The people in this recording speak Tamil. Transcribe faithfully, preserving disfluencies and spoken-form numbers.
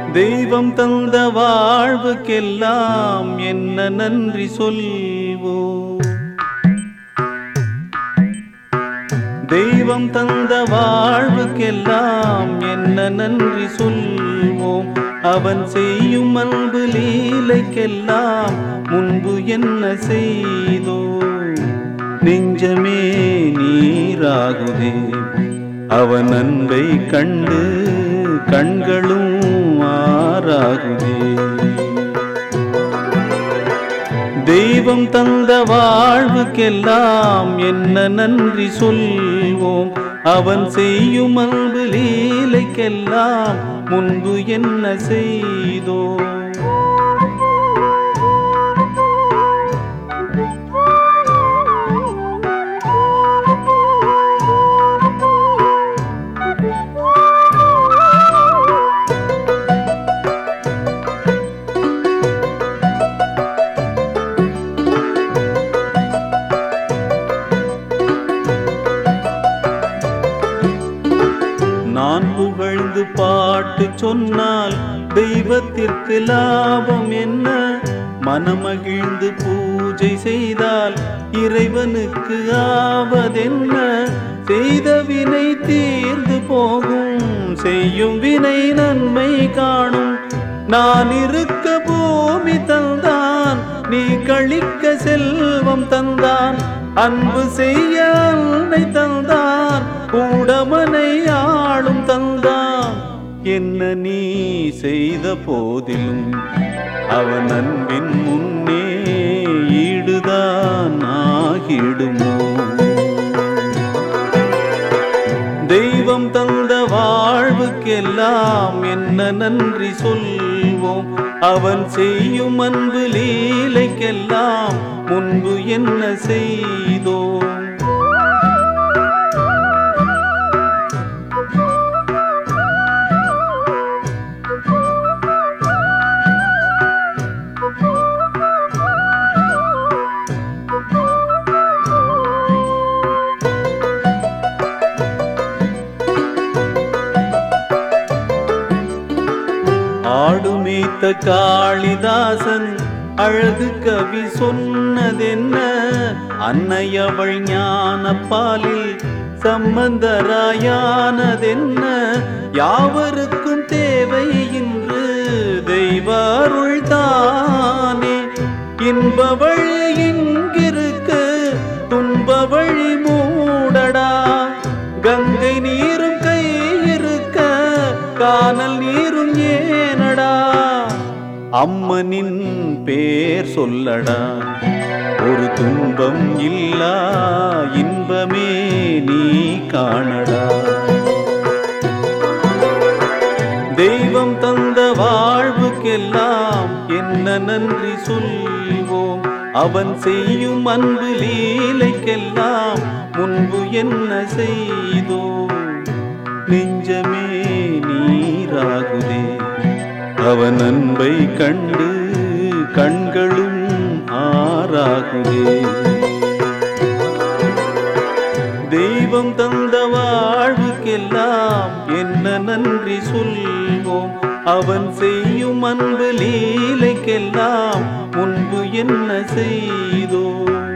தெய்வம் தந்த வாழ்வுக்கெல்லாம் என்ன நன்றி சொல்வோம். தெய்வம் தந்த வாழ்வுக்கெல்லாம் என்ன நன்றி சொல்வோம். அவன் செய்யும் அன்பு லீலைக்கெல்லாம் முன்பு என்ன செய்தோம். நெஞ்சமே நீராகுதே அவன் அன்பை கண்டு கண்களும் ஆறாகுதே. தெய்வம் தந்த வாழ்வுக்கெல்லாம் என்ன நன்றி சொல்வோம். அவன் செய்யும் அன்பு லீலைக்கெல்லாம் முன்பு என்ன செய்தோம். நான் புகழ்ந்து பாட்டு சொன்னால் தெய்வத்திற்கு லாபம் என்ன. மனமகிழ்ந்து பூஜை செய்தால் இறைவனுக்கு ஆவதென்ன. செய்த வினை தீர்ந்து போகும் செய்யும் வினை நன்மை காணும். நான் இருக்க பூமி தந்தான் நீ கழிக்க செல்வம் தந்தான். அன்பு செய்ய அன்னை தந்தான் கூடமனை ஆளும் தந்தான். என்ன நீ செய்த போதிலும் அவன் அன்பின் முன்னே ஈடுதான் ஆகிடுமோ. தெய்வம் தந்த வாழ்வுக்கெல்லாம் என்ன நன்றி சொல்வோம். அவன் செய்யும் அன்பு லீலைக்கெல்லாம் முன்பு என்ன செய்தோம். ஆடுமேத்த காளிதாசன் அழகு கவி சொன்னதென்ன. அன்னையவள் ஞான பாலில் சம்பந்தராயானதென்ன. யாவருக்கும் தேவை இன்று தெய்வ அருள் தானே. இன்ப வழி இங்கிருக்கு துன்ப வழி மூடடா. கங்கை நீரும் கை இருக்க கானல் நீரும் ஏனடா. அம்மனின் பேர் சொல்லடா ஒரு துன்பம் இல்லா இன்பமே நீ காணடா. தெய்வம் தந்த வாழ்வுக்கெல்லாம் என்ன நன்றி சொல்வோம். அவன் செய்யும் அன்பு லீலைக்கெல்லாம் முன்பு என்ன செய்தோம். நெஞ்சமே நீராகுதே அவன் அன்பை கண்டு கண்களும் ஆறாகுதே. தெய்வம் தந்த வாழ்வுக்கெல்லாம் என்ன நன்றி சொல்வோம். அவன் செய்யும் அன்பு லீலைக்கெல்லாம் முன்பு என்ன செய்தோம்.